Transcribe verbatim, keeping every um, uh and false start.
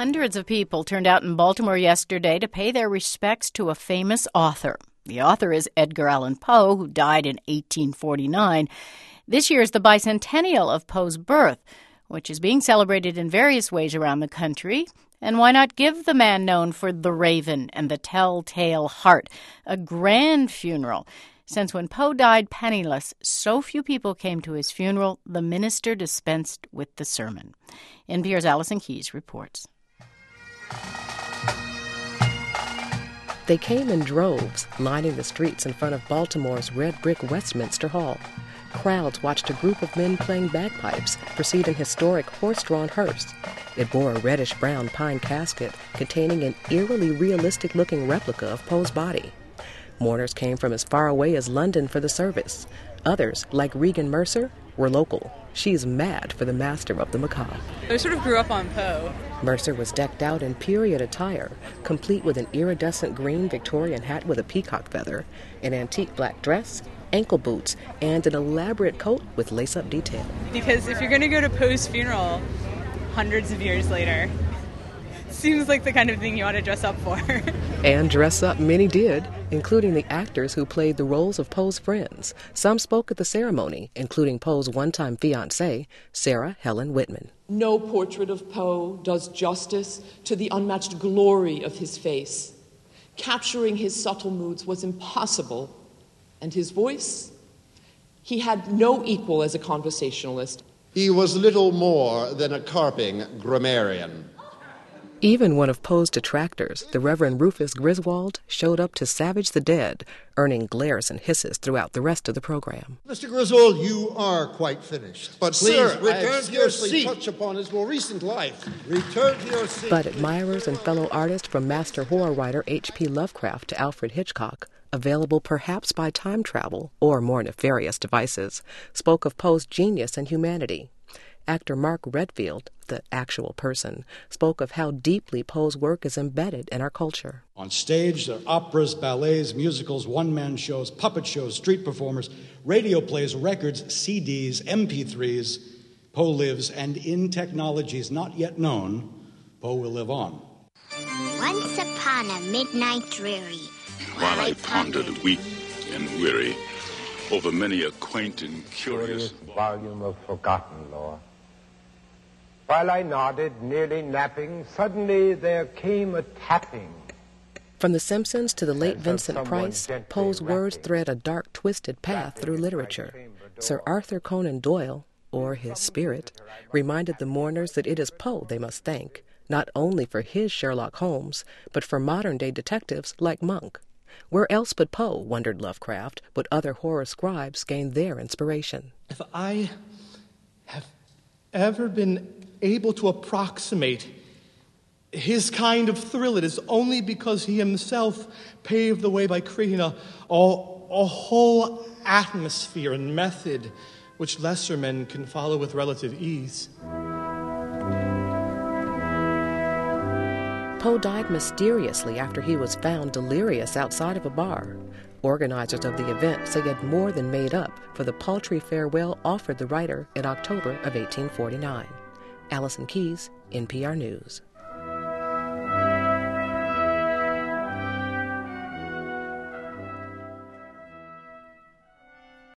Hundreds of people turned out in Baltimore yesterday to pay their respects to a famous author. The author is Edgar Allan Poe, who died in eighteen forty-nine. This year is the bicentennial of Poe's birth, which is being celebrated in various ways around the country. And why not give the man known for The Raven and The Telltale Heart a grand funeral? Since when Poe died penniless, so few people came to his funeral, the minister dispensed with the sermon. N P R's Allison Keyes reports. They came in droves, lining the streets in front of Baltimore's red brick Westminster Hall. Crowds watched a group of men playing bagpipes proceed in historic horse-drawn hearse. It bore a reddish-brown pine casket containing an eerily realistic-looking replica of Poe's body. Mourners came from as far away as London for the service. Others, like Regan Mercer, were local. She's mad for the master of the macabre. I sort of grew up on Poe. Mercer was decked out in period attire, complete with an iridescent green Victorian hat with a peacock feather, an antique black dress, ankle boots, and an elaborate coat with lace-up detail. Because if you're going to go to Poe's funeral hundreds of years later, it seems like the kind of thing you ought to dress up for. And dress up many did, including the actors who played the roles of Poe's friends. Some spoke at the ceremony, including Poe's one-time fiancée, Sarah Helen Whitman. No portrait of Poe does justice to the unmatched glory of his face. Capturing his subtle moods was impossible, and his voice, he had no equal as a conversationalist. He was little more than a carping grammarian. Even one of Poe's detractors, the Reverend Rufus Griswold, showed up to savage the dead, earning glares and hisses throughout the rest of the program. Mister Griswold, you are quite finished. But, Please, sir, return to your seat. touch upon his more recent life. Return to your seat. But admirers and fellow artists from master horror writer H P Lovecraft to Alfred Hitchcock, available perhaps by time travel or more nefarious devices, spoke of Poe's genius and humanity. Actor Mark Redfield, the actual person, spoke of how deeply Poe's work is embedded in our culture. On stage, there are operas, ballets, musicals, one-man shows, puppet shows, street performers, radio plays, records, C Ds, M P threes. Poe lives, and in technologies not yet known, Poe will live on. Once upon a midnight dreary, while I pondered weak and weary over many a quaint and curious volume of forgotten lore. While I nodded, nearly napping, suddenly there came a tapping. From The Simpsons to the late Vincent Price, Poe's words thread a dark, twisted path through literature. Sir Arthur Conan Doyle, or his spirit, reminded the mourners that it is Poe they must thank, not only for his Sherlock Holmes, but for modern-day detectives like Monk. Where else but Poe, wondered Lovecraft, would other horror scribes gain their inspiration? If I have ever been able to approximate his kind of thrill, it is only because he himself paved the way by creating a, a, a whole atmosphere and method which lesser men can follow with relative ease. Poe died mysteriously after he was found delirious outside of a bar. Organizers of the event say it more than made up for the paltry farewell offered the writer in October of eighteen forty-nine. Allison Keyes, N P R News.